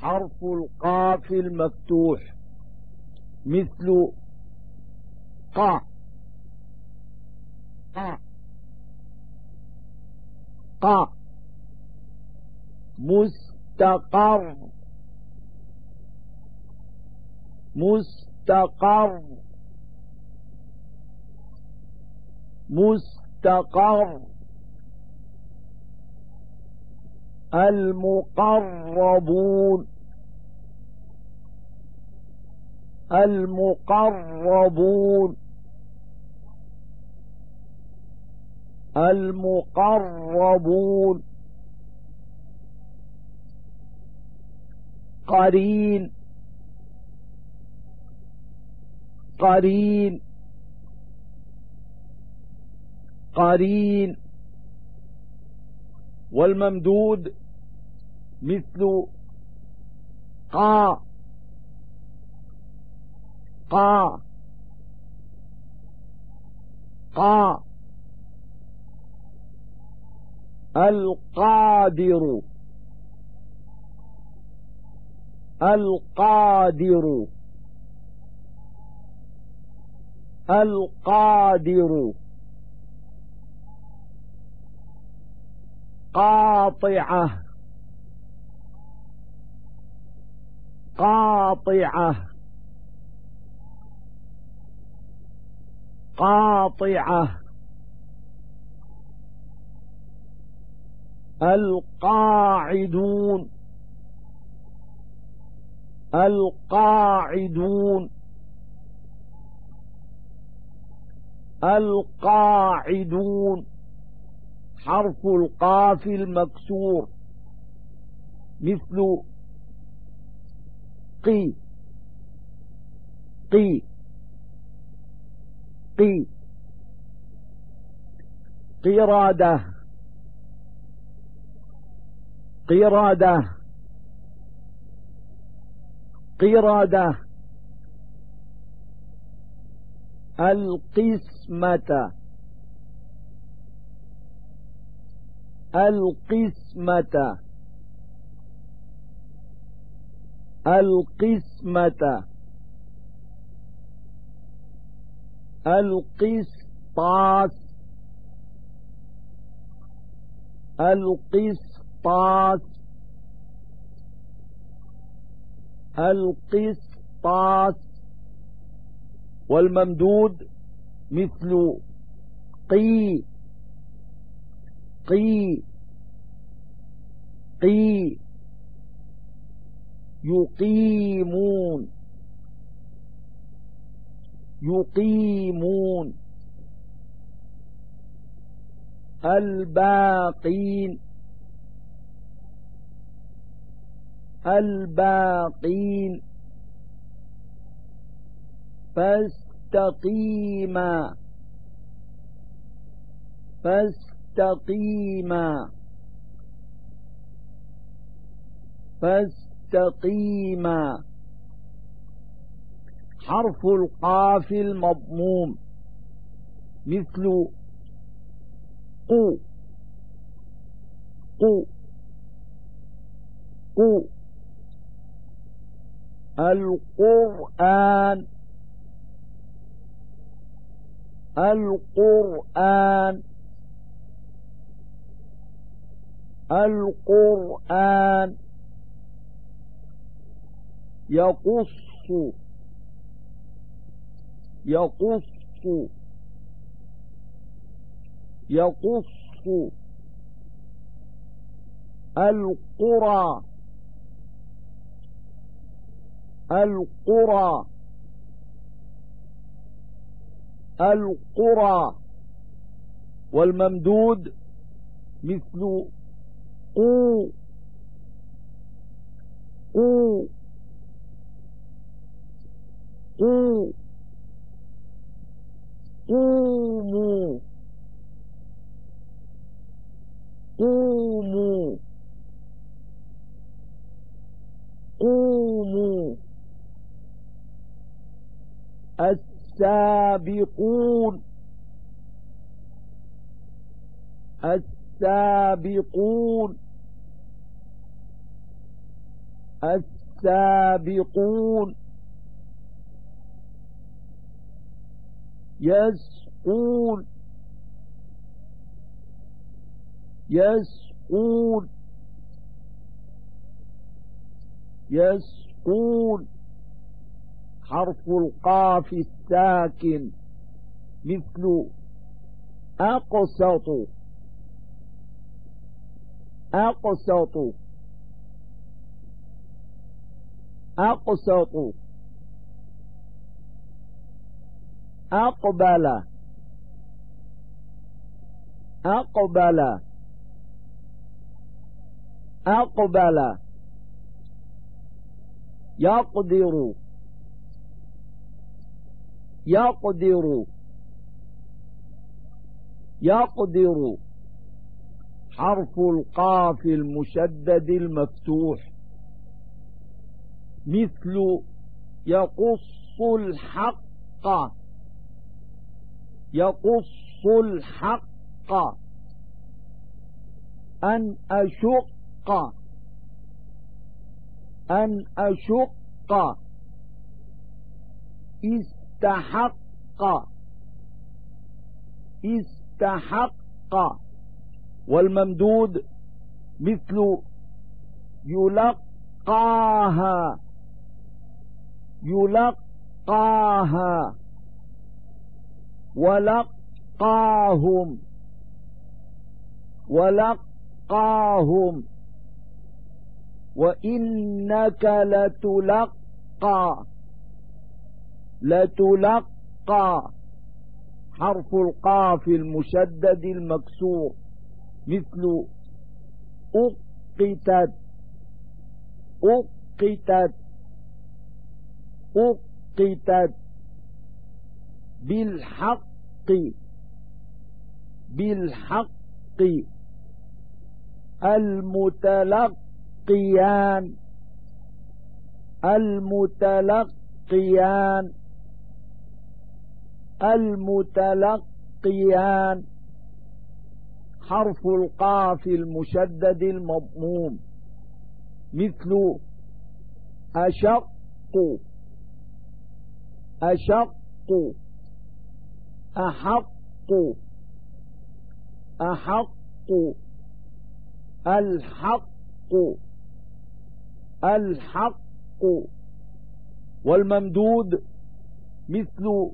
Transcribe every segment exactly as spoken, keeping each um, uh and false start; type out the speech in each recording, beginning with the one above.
حرف القاف المفتوح مثل قا قا قا مستقر مستقر مستقر المقربون المقربون المقربون قرين قرين قرين والممدود مثل قا قا قا القادر القادر القادر قاطعة قاطعة قاطعة القاعدون القاعدون القاعدون حرف القاف المكسور مثل قي قي قي قرادة قرادة قرادة القسمة القسمة القسمة القسطاس القسطاس القسطاس والممدود مثل قي قي قي يقيمون يقيمون الباقين الباقين فاستقيما فاستقيما فاستقيما حرف القاف المضموم مثل قو قو قو القرآن القرآن القرآن يقص يقص يقص القرى القرى القرى والممدود مثل قو قو قو قوموا قوموا قوموا السابقون السابقون السابقون يسقون يسقون يسقون حرف القاف الساكن مثل أقسط أقسط أقسط أقبل أقبل أقبل يقدر يقدر يقدر حرف القاف المشدد المفتوح مثل يقص الحق يقص الحق أن أشق أن أشق استحق استحق والممدود مثل يلقاها يلقاها ولقاهم ولقاهم وإنك لتلقى لتلقى حرف القاف المشدد المكسور مثل أقتت أقتت أقتت بالحق بالحق المتلقيان المتلقيان المتلقيان حرف القاف المشدد المضموم مثل أشق أشق أحق أحق الحق الحق والممدود مثل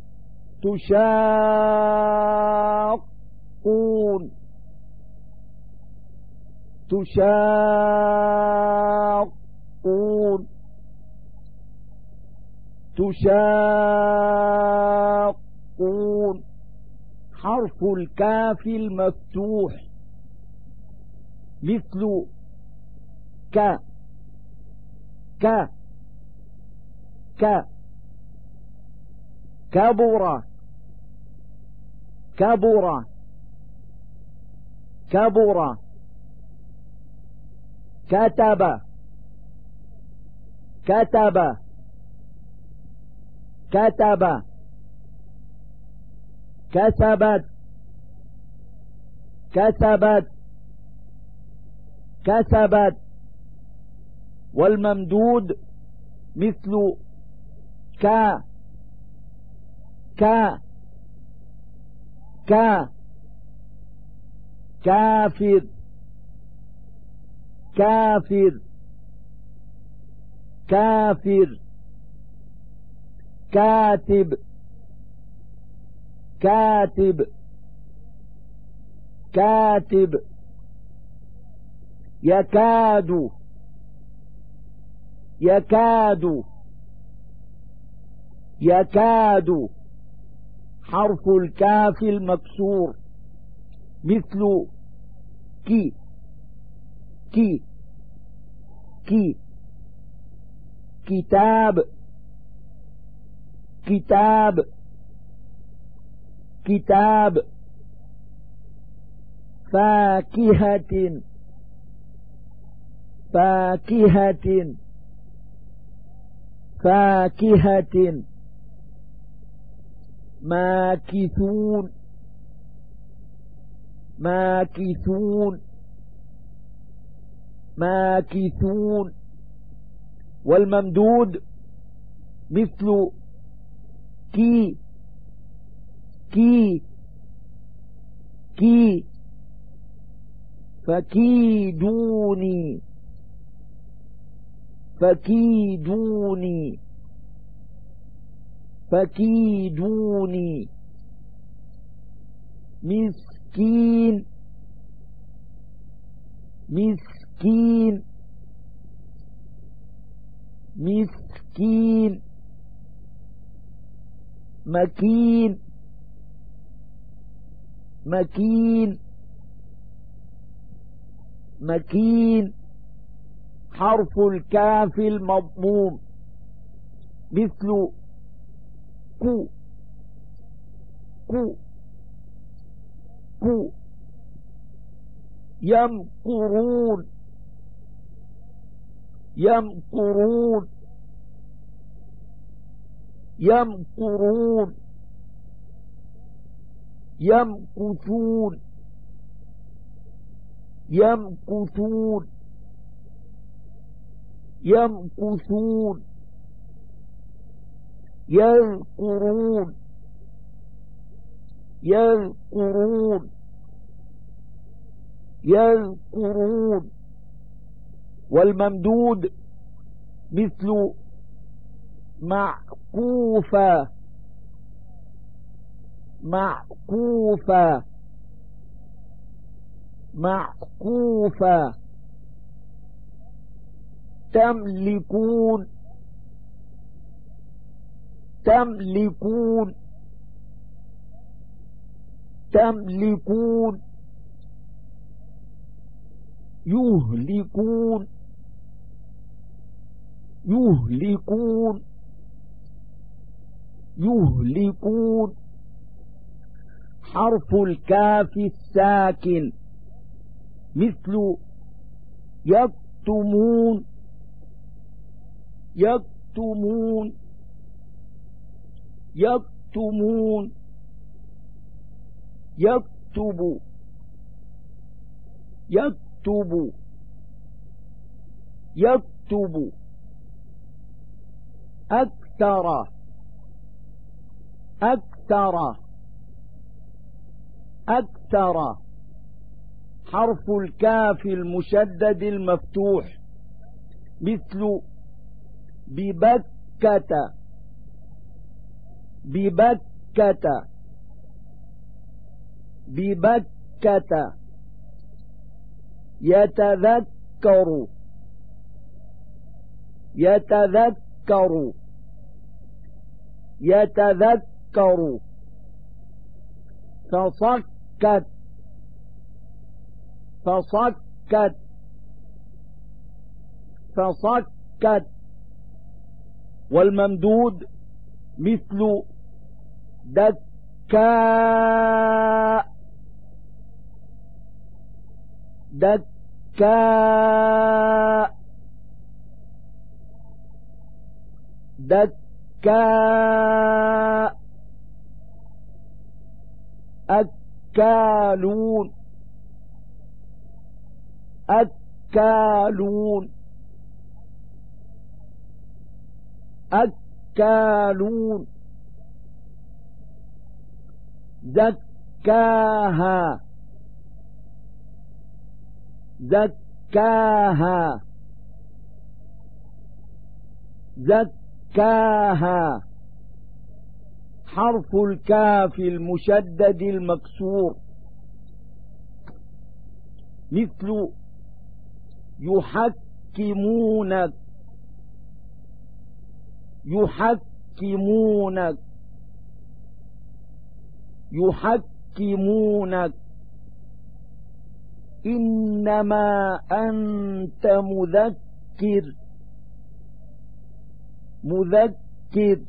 تشاقون تشاقون تشاقون حرف الكاف المفتوح مثل ك ك ك كبر كبر كبر كتب كتب كتب كسبت كسبت كسبت والممدود مثل كا كا كا كافر كافر كافر كاتب كاتب كاتب يكاد يكاد يكاد حرف الكاف المكسور مثل كي كي كي كتاب كتاب كتاب فاكهة فاكهة فاكهة ماكثون ماكثون ماكثون والممدود مثل كي كي كي فكيدوني فكيدوني فكيدوني مسكين مسكين مسكين مكين مكين مكين حرف الكاف المضموم مثل كو كو كو يمكرون يمكرون يمكرون يمكثون يمكثون يمكثون يذكرون يذكرون يذكرون والممدود مثل معكوفة معكوفة معكوفة تملكون تملكون تملكون يهلكون يهلكون يهلكون حرف الكاف الساكن مثل يكتمون يكتمون يكتمون يكتب يكتب يكتب أكثر أكثر أكثر حرف الكاف المشدد المفتوح مثل ببكة ببكة ببكة يتذكر يتذكر يتذكر فصكت فصكت فصكت والممدود مثل دكاء دكاء دكاء أكالون أكالون أكالون زكاها زكاها زكاها حرف الكاف المشدد المكسور مثل يحكمونك يحكمونك يحكمونك إنما أنت مذكر مذكر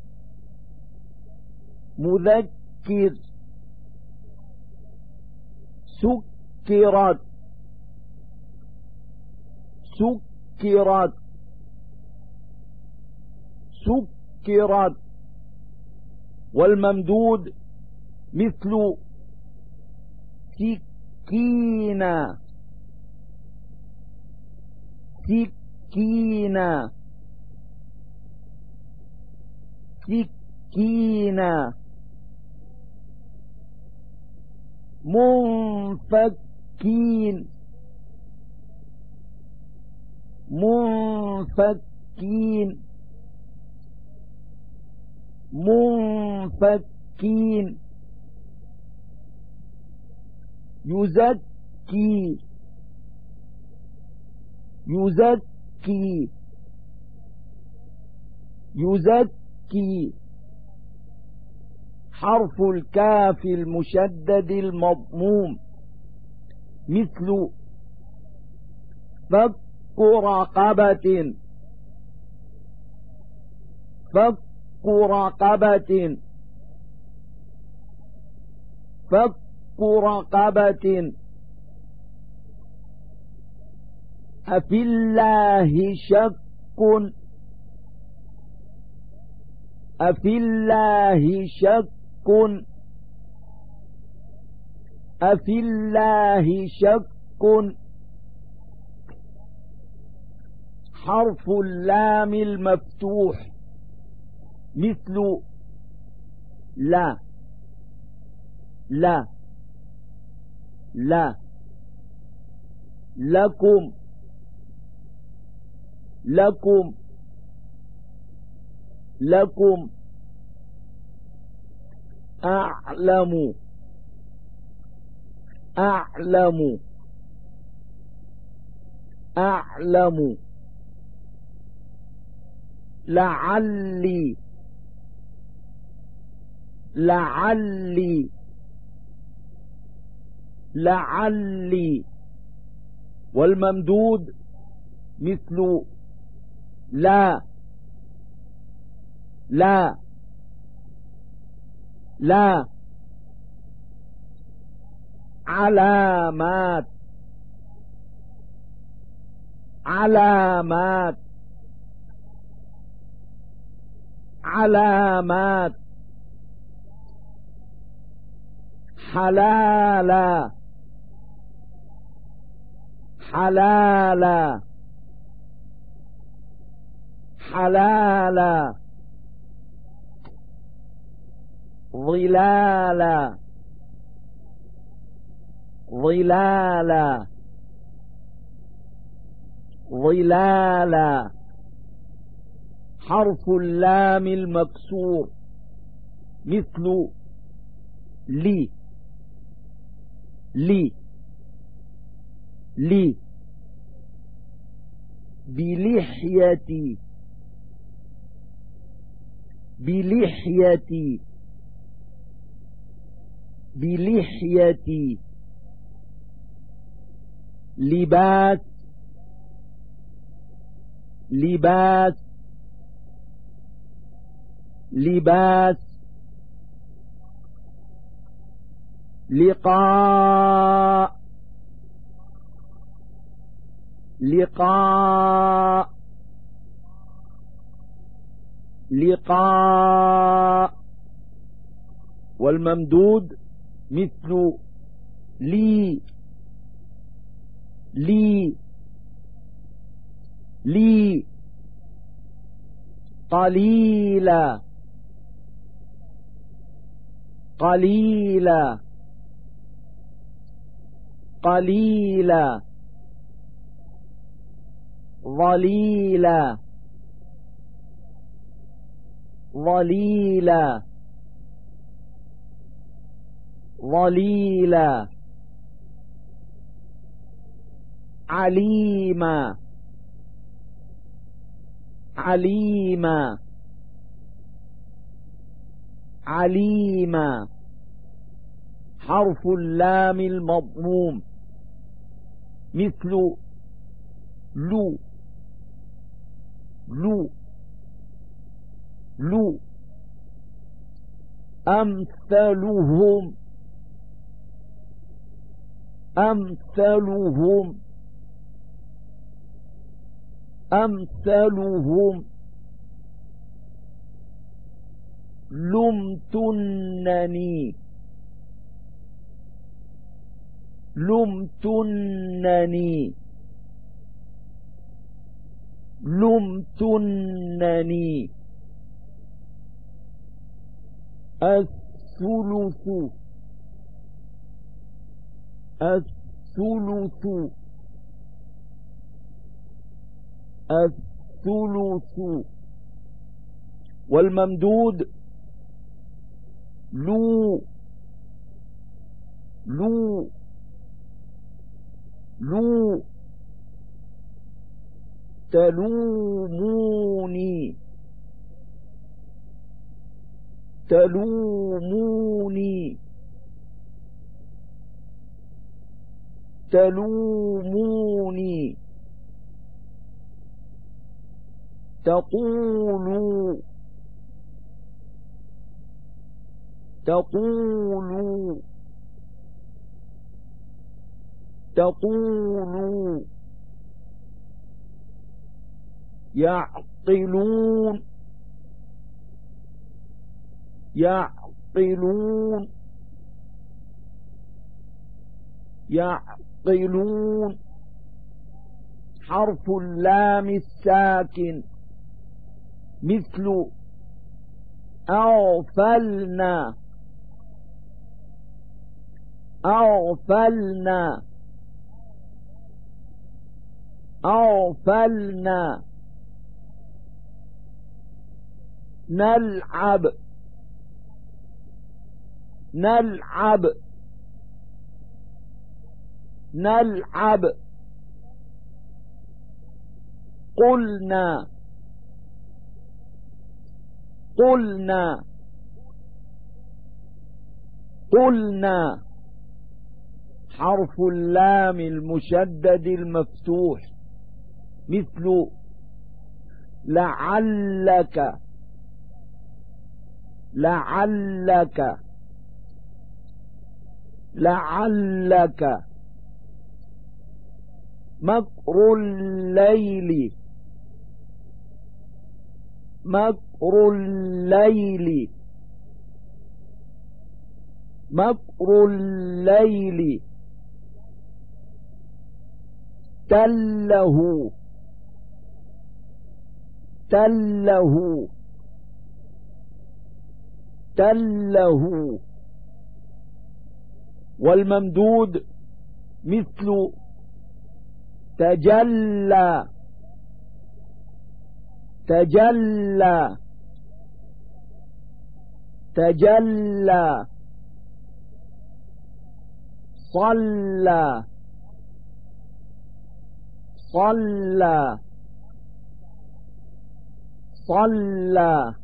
مذكر سكرت سكرت سكرت والممدود مثل سكينة سكينة سكينا منفكين منفكين منفكين يزكي يزكي يزكي حرف الكاف المشدد المضموم مثل فك رقبة فك رقبة فك رقبة أفي الله شك أفي الله شك أفي الله شك حرف اللام المفتوح مثل لا لا لا لكم لكم لكم أعلم أعلم أعلم لعلي لعلي لعلي والممدود مثل لا لا لا علامات علامات علامات حلالا حلالا حلالا ظلالا ظلالا ظلالا حرف اللام المكسور مثل لي لي لي بلحيتي بلحيتي بلحيتي لباس لباس لباس لقاء لقاء لقاء والممدود مثل لي لي لي قليلا قليلا قليلا ظليلا ظليلا ظليلا عليما عليما عليما حرف اللام المضموم مثل لو لو لو أمثلهم أمثلهم أمثلهم لمتنني لمتنني لمتنني الثلث الثلث الثلث. والممدود لو لو لو تلوموني تلوموني تلوموني. تقولوا تقولوا تقولوا. يعقلون يعقلون يعقلون. حرف اللام الساكن مثل أغفلنا أغفلنا أغفلنا. نلعب نلعب نلعب. قلنا قلنا قلنا. حرف اللام المشدد المفتوح مثل لعلك لعلك لعلك. مكر الليل مكر الليل مكر الليل. تله تله تله. والممدود مثل تجلى تجلى تجلى. صلى صلى صلى.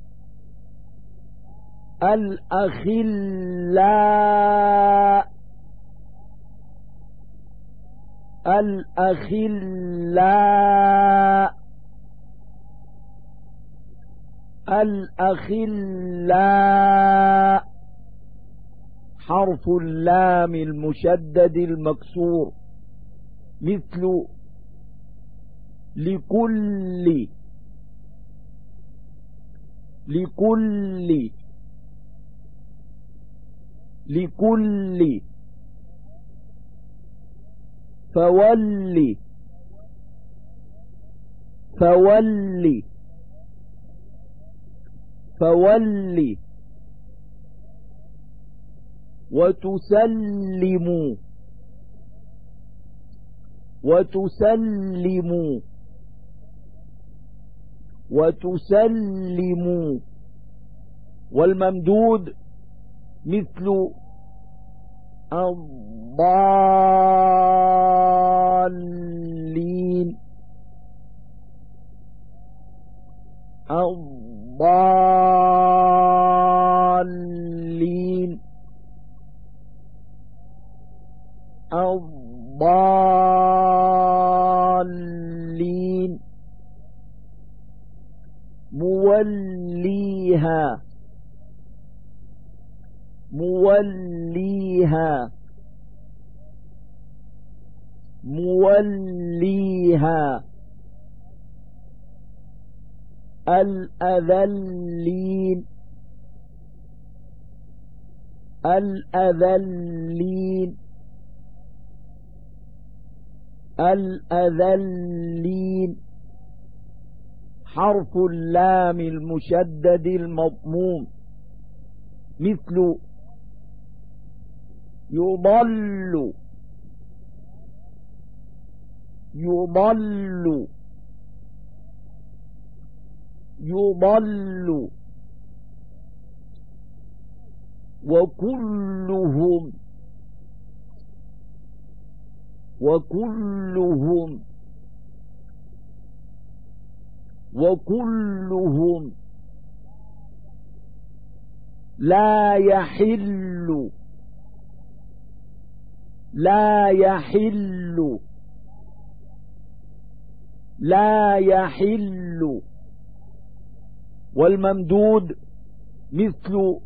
الأخلاء الأخلاء الأخلاء. حرف اللام المشدد المكسور مثل لكل لكل لكل. فولي فولي فولي. وتسلموا وتسلموا وتسلموا. والممدود مثل الضالين الضالين الضالين. موليها موليها موليها. الأذلين الأذلين الأذلين. حرف اللام المشدد المضموم مثل يضل يضل يضل وكلهم وكلهم وكلهم لا يحل لا يحل لا يحل والممدود مثل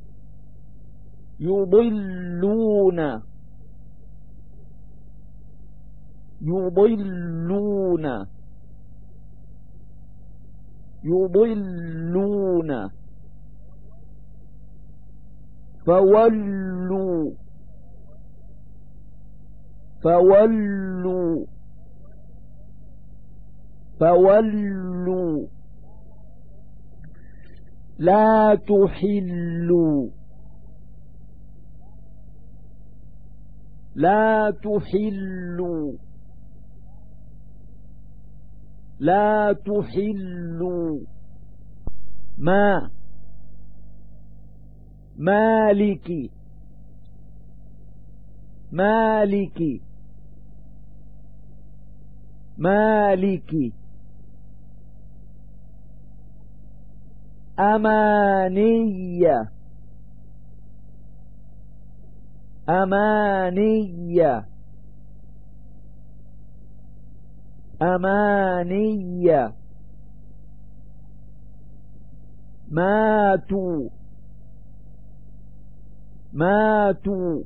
يضلون يضلون يضلون فولوا فولوا فولوا لا تحلوا لا تحلوا لا تحلوا ما مالك مالك مالك أمانية أمانية أمانية ماتوا ماتوا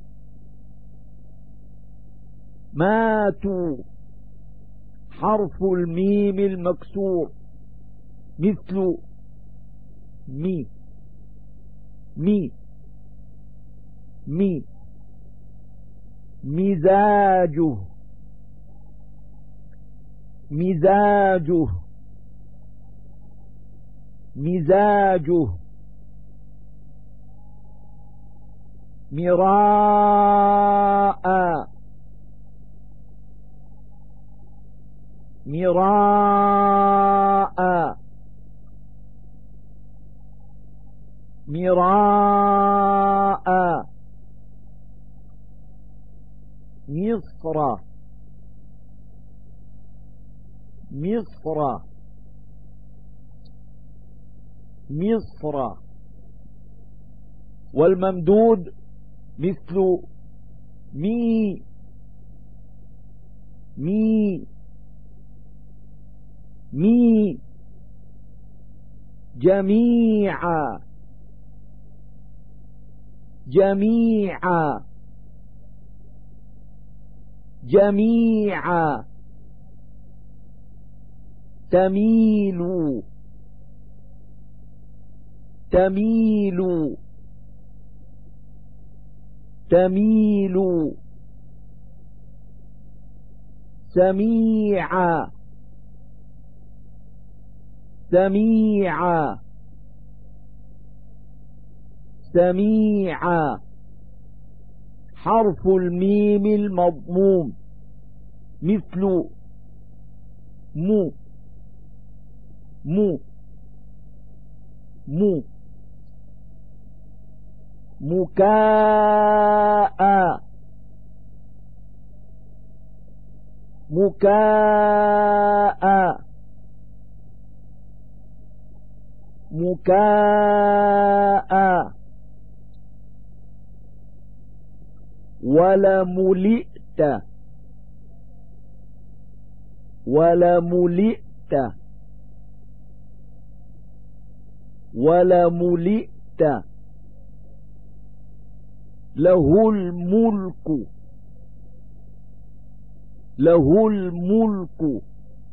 ماتوا حرف الميم المكسور مثل مي مي مي مزاجه مزاجه مزاجه مراء مراء مراء مصر مصر مصر والممدود مثل مي مي مي جميعا جميعا جميعا تميل تميل تميل سميعا سميعا سميعا حرف الميم المضموم مثل مو مو مو مكاء مكاء مكاء ولملئت ولملئت ولملئت له الملك له الملك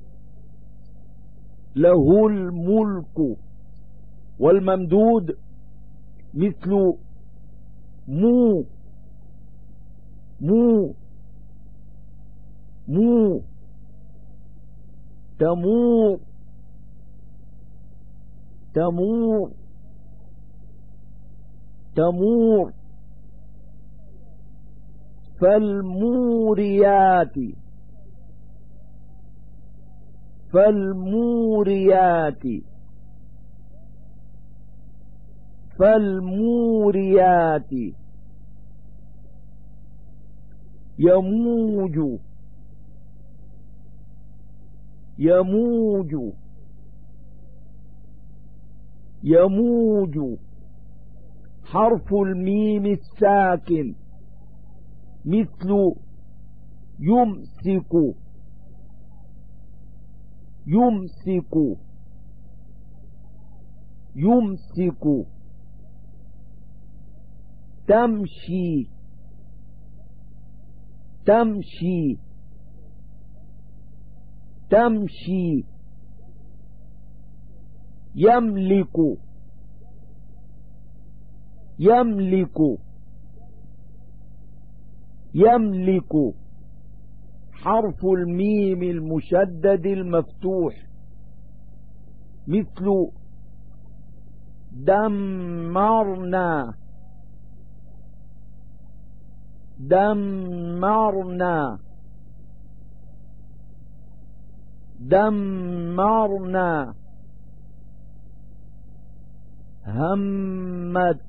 له الملك والممدود مثل مو مو مو تمور تمور تمور فالموريات فالموريات فالموريات يموج يموج يموج حرف الميم الساكن مثل يمسك يمسك يمسك تمشي تمشي تمشي يملك يملك يملك حرف الميم المشدد المفتوح مثل دمرنا دمرنا دمرنا همت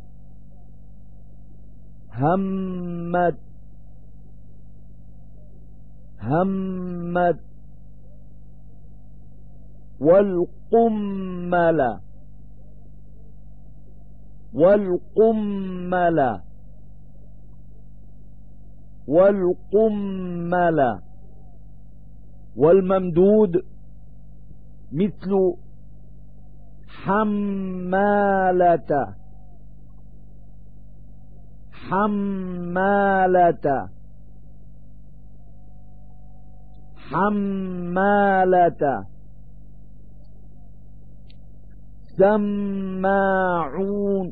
همت همت والقمل والقمل والقمل والممدود مثل حمالة حمالة حمالة سماعون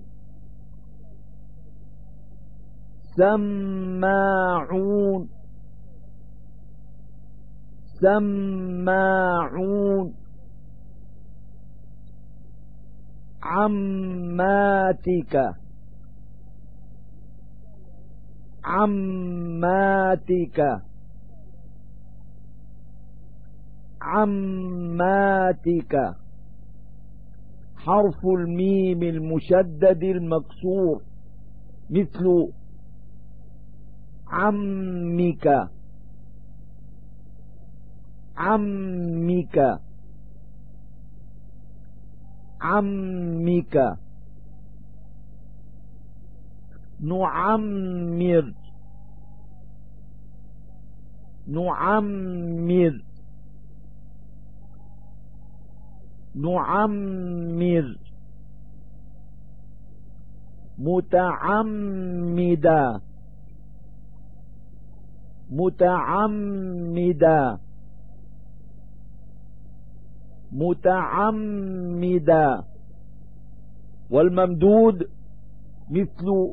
سماعون سماعون عماتك عماتك عماتك حرف الميم المشدد المكسور مثل عمك عمك عمك نعمر نعمر نعمر متعمدا متعمدا متعمدا والممدود مثل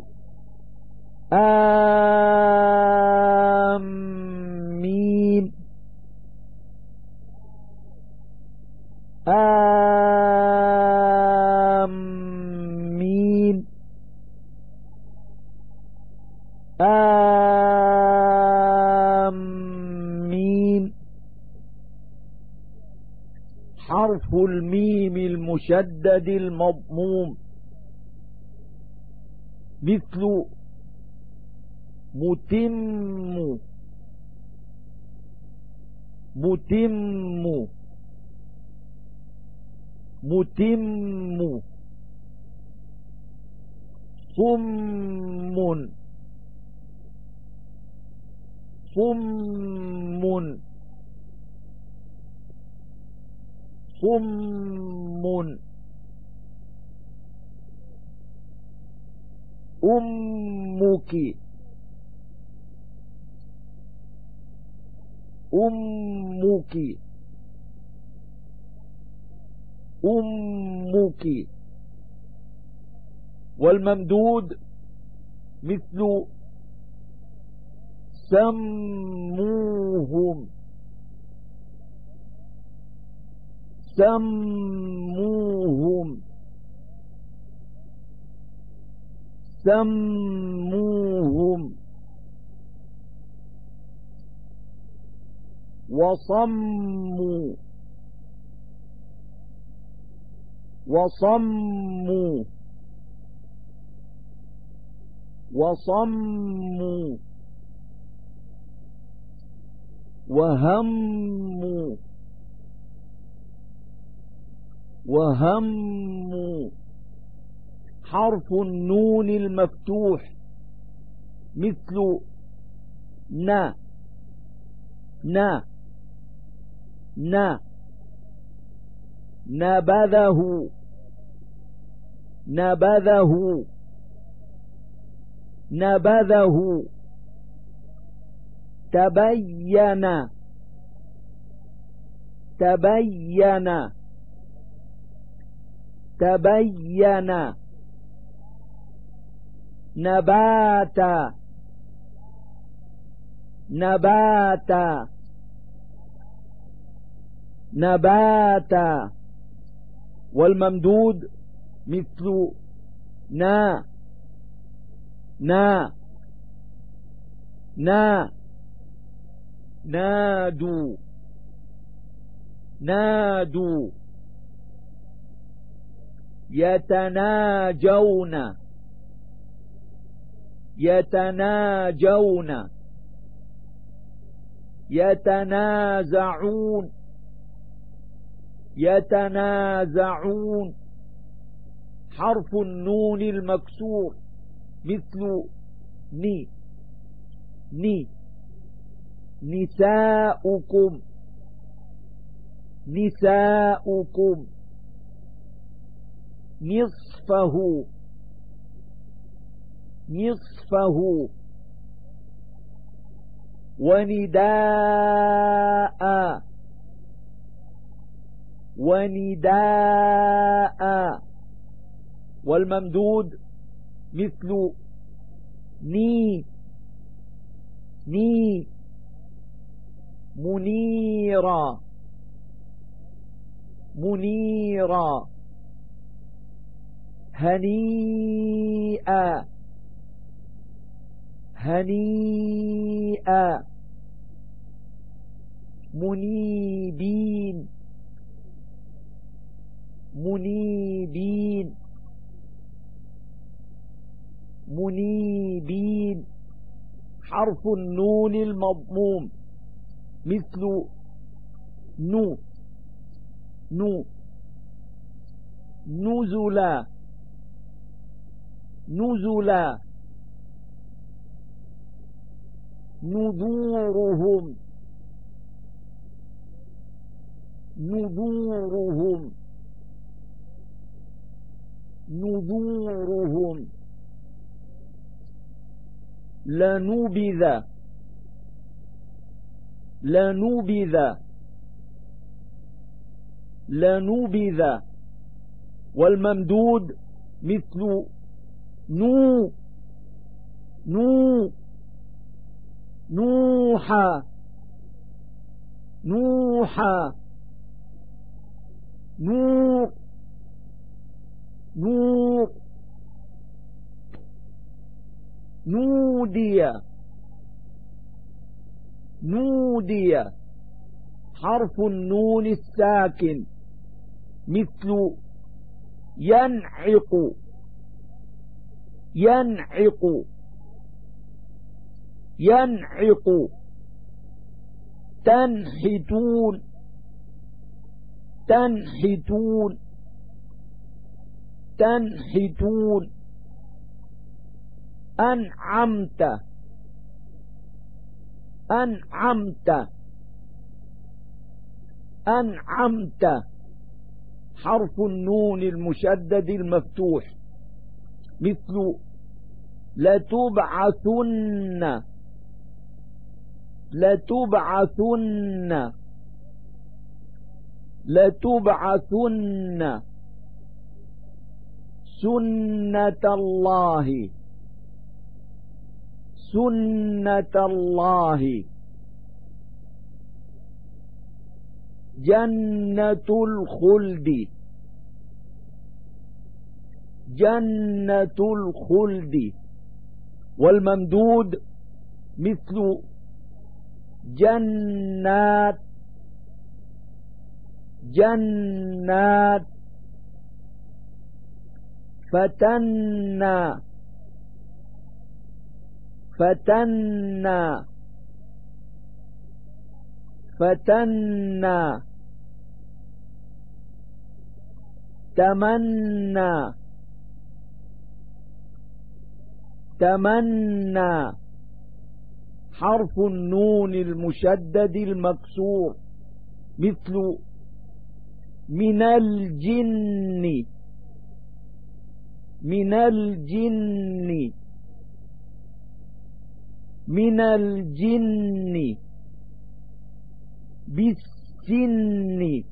آمين آمين آمين حرف الميم المشدد المضموم مثل متم متم متم صم صم صم أمك أمك أمك والممدود مثل سموهم سموهم سموهم وصموا وصموا وصموا وهموا وهموا. حرف النون المفتوح مثل نا نا نا. نبذه نبذه نبذه. تبين تبين تبين. نبات نبات نبات. والممدود مثل نا نا نا. نادوا نادوا. يتناجون يتناجون يتنازعون يتنازعون. حرف النون المكسور مثل ني ني. نساؤكم نساؤكم. نصفه نصفه. ونداء ونداء. والممدود مثل ني ني. منيرا منيرا. هنيئا هنيئا. منيبين منيبين منيبين. حرف النون المضموم مثل نو نو. نزلا نزلا. نذورهم نذورهم نذورهم. لنبذ لنبذ لنبذ. والممدود مثل نو نو. نوحا نوحا. نور نور. نودي نودي. حرف النون الساكن مثل ينعق ينعق ينعق. تنحتون تنحتون تنحتون. أنعمت أنعمت أنعمت. حرف النون المشدد المفتوح مثل لتبعثن لتبعثن لتبعثن. سنة الله سنة الله. جنة الخلد جنة الخلد. والممدود مثل جنات جنات. فتنا فتنا فتنا. تمنى تمنى. حرف النون المشدد المكسور مثل من الجن من الجن من الجن. بالسن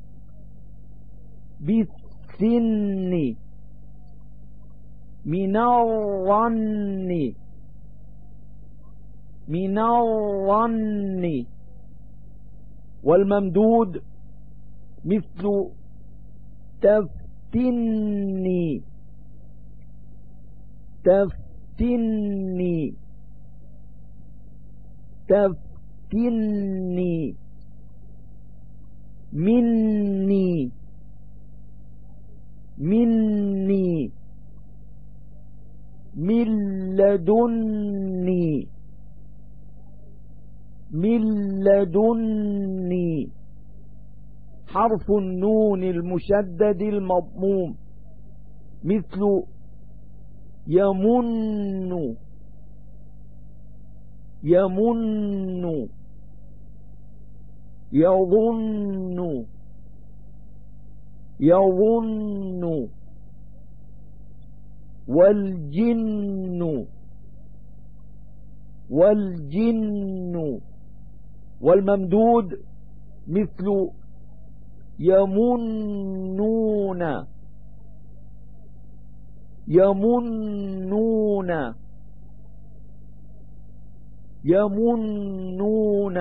بالسن. من الظن من الظن. والممدود مثل تفتني تفتني تفتني. مني مني. من لدني من لدني. حرف النون المشدد المضموم مثل يمن يمن. يظن يظن. والجن والجن. والممدود مثل يمنون يمنون يمنون.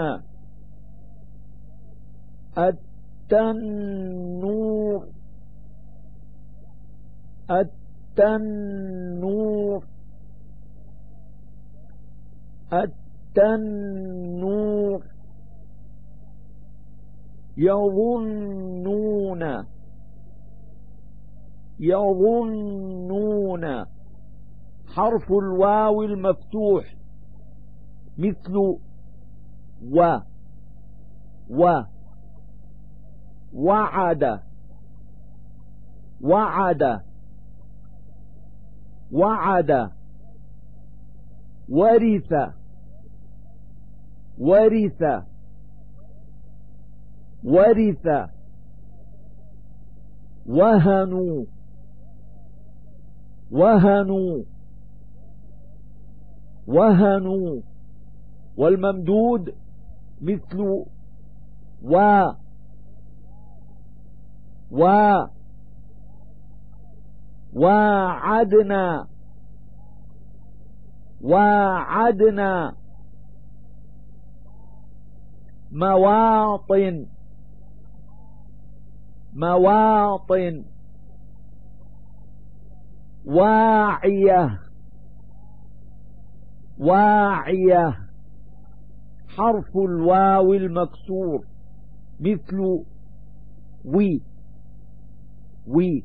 التنور التنور التنور. يظنون يظنون. حرف الواو المفتوح مثل و و. وعد وعد وعد. ورث ورث ورث. وهنوا وهنوا وهنوا. والممدود مثل و و. واعدنا واعدنا. مواطن مواطن. واعية واعية. حرف الواو المكسور مثل وي وي.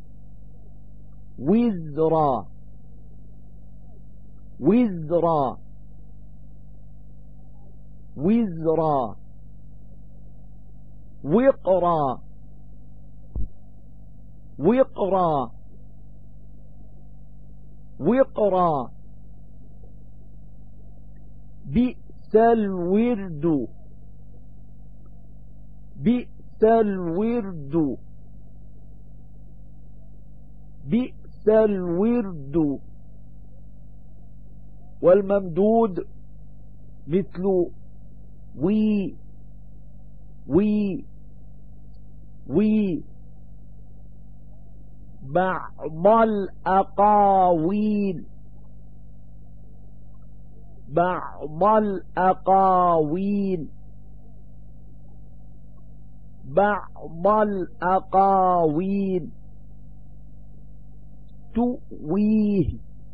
وزرا وزرا وزرا. وقرا وقرا وقرا. بئس الورد بئس الورد بئس الورد. والممدود مثل وي وي وي. بعض الأقاويل بعض الأقاويل بعض الأقاويل. تؤويه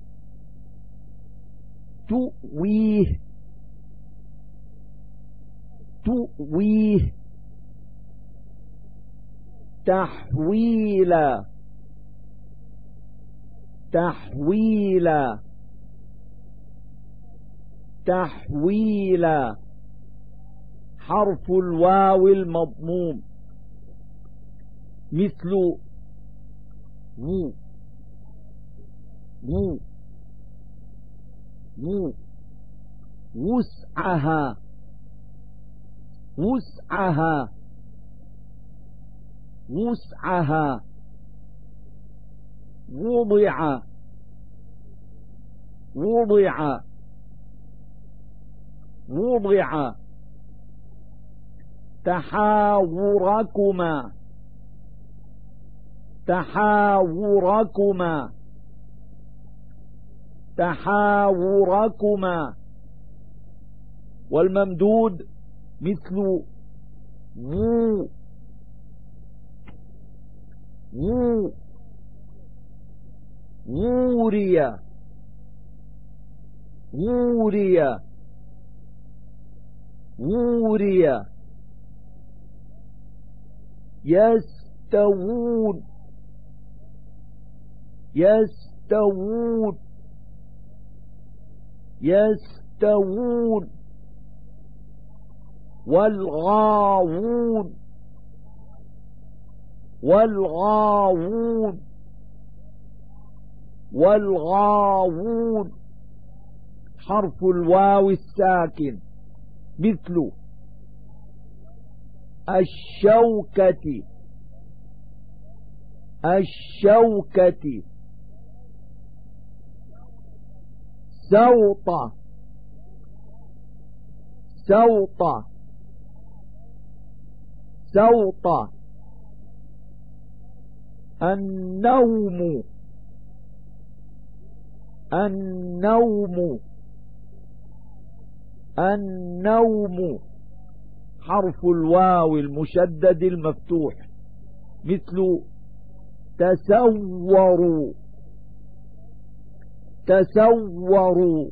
تؤويه تؤويه تحويلا تحويلا تحويلا حرف الواو المضموم مثل و و و وسعها وسعها وسعها وضع وضع وضع تحاوركما تحاوركما تحاوركما والممدود مثل وو وو ووريا ووريا ووريا يستوون يستوون يستوون والغاوون والغاوون والغاوون حرف الواو الساكن مثل الشوكة الشوكة سوطة سوطة سوطة النوم النوم النوم حرف الواو المشدد المفتوح مثل تسوروا تسوروا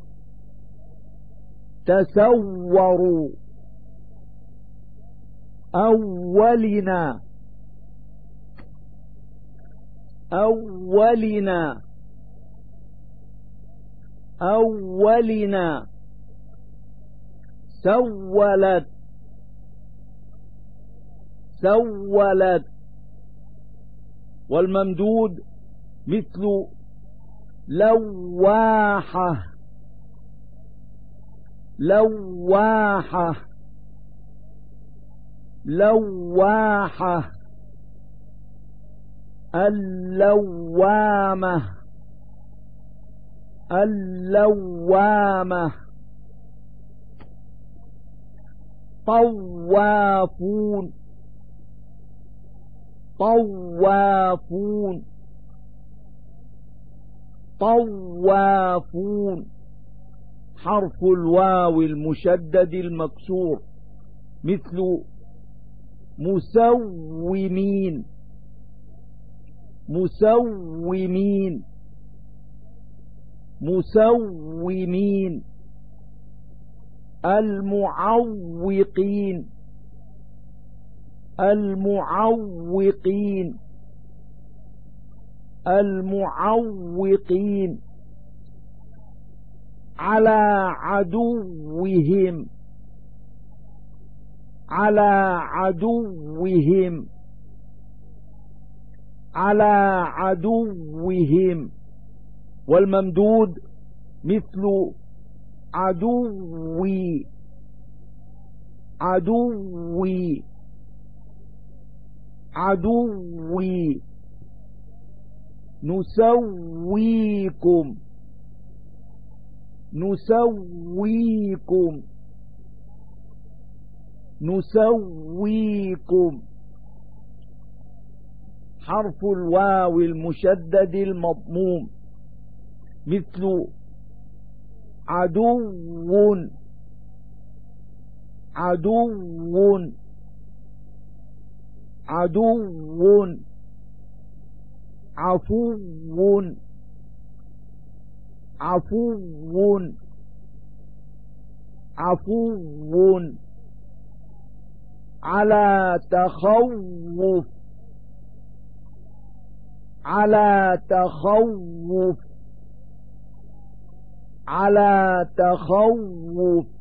تسوروا أولنا أولنا أولنا سولت سولت والممدود مثل لواحة لواحة لواحة اللوامة اللوامة طوافون طوافون طوافون حرف الواو المشدد المكسور مثل مسومين مسومين مسومين المعوقين المعوقين المعوقين على عدوهم على عدوهم على عدوهم والممدود مثل عدوي عدوي عدوي نسويكم نسويكم نسويكم حرف الواو المشدد المضموم مثل عدو عدو عدو عفو عفو عفو على تخوف على تخوف على تخوف